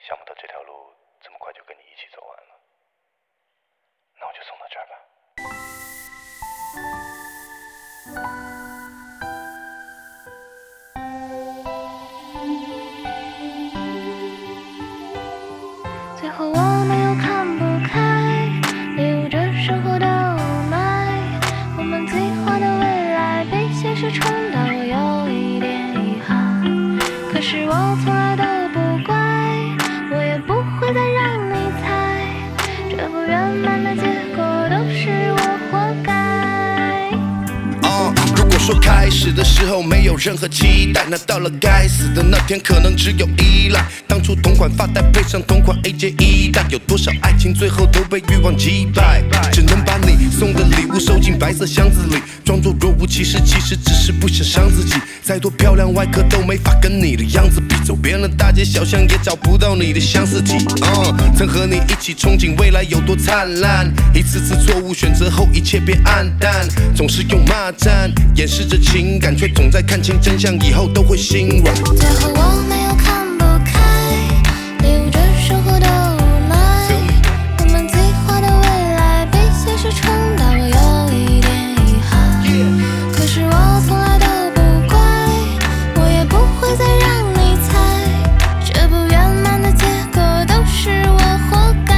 想不到这条路这么快就跟你一起走完了，那我就送到这儿吧。 最后我没有看不开，流着生活的雾霾，我们计划的未来被现实冲倒，我有一点遗憾，可是我从来都不怪，我也不会再让你猜，这不圆满的结果都是我活该。 如果说开始的时候没有任何期待，那到了该死的那天可能只有依赖。当初同款发带配上同款 AJ 一代，有多少爱情最后都被欲望击败，只能把你送的礼物收进白色箱子里，装作若无其事，其实只是不想伤自己。再多漂亮外壳都没法跟你的样子比，走遍了大街小巷也找不到你的相似体。曾和你一起憧憬未来有多灿烂，一次次错误选择后一切变黯淡，总是用骂战掩饰着情感，却总在看清真相以后都会心软。 最后我没有看不开，流着生活的雾霾，我们计划的未来被现实冲倒，我有一点遗憾，可是我从来都不怪，我也不会再让你猜，这不圆满的结果都是我活该。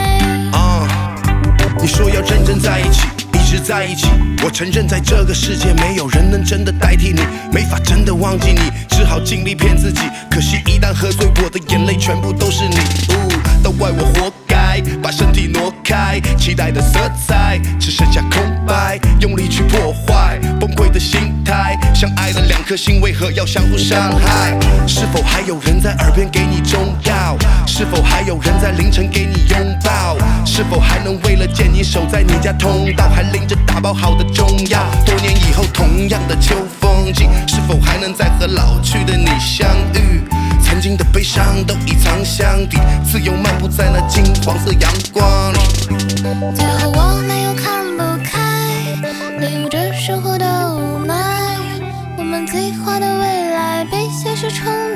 你说要认真在一起，一直在一起，我承认在这个世界没有人能真的代替你，没法真的忘记你，只好尽力骗自己，可惜一旦喝醉，我的眼泪全部都是你，都怪我活该，把身体挪开，期待的色彩只剩下空白，用力去破坏崩溃的心态，相爱的两颗心为何要相互伤害？是否还有人在耳边给你中药？是否还有人在凌晨给你拥抱？是否还能为了见你守在你家通道，还拎着打包好的中药？多年以后同样的秋风景，是否还能再和老去的你相遇？曾经的悲伤都已藏箱底，自由漫步在那金黄色阳光里。 最后我没有看不开，流着生活的雾霾，我们计划的未来被现实冲